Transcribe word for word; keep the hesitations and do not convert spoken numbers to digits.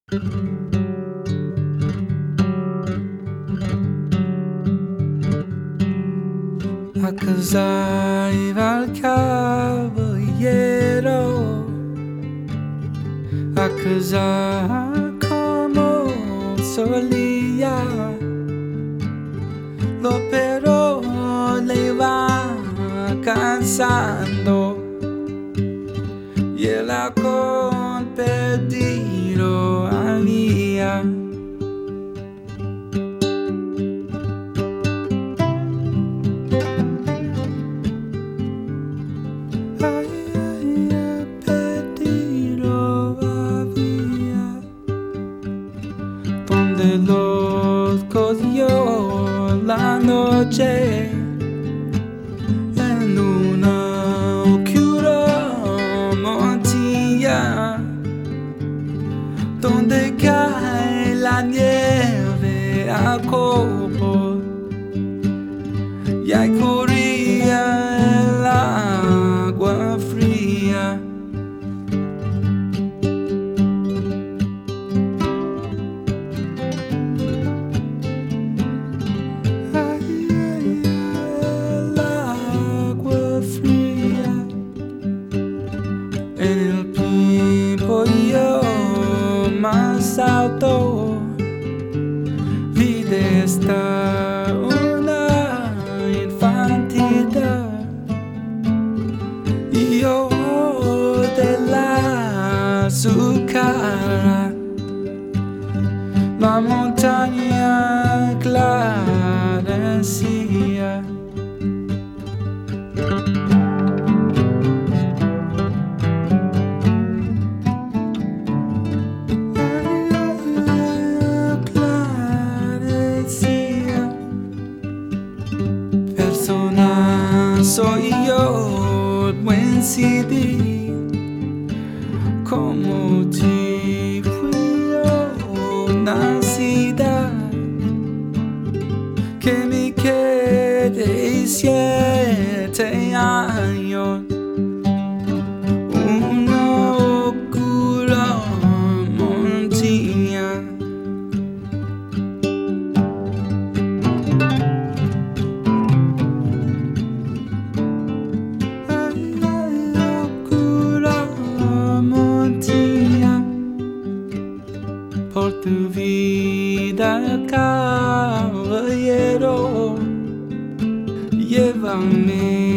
Accusare al caballero, accusar como solía, lo pero le va cansando y el alcohol perdido había. Donde los cogió la noche en una oscura montaña, donde cae la nieve a copo y ahí corría el agua fría. En el tiempo yo más alto vi de esta una infantita y yo de la su cara la montaña clarecía. Soy yo, buen C D, como ti fui yo nacida, que me quedé siete años, una oscura montaña. Por tu vida, caballero, llévame.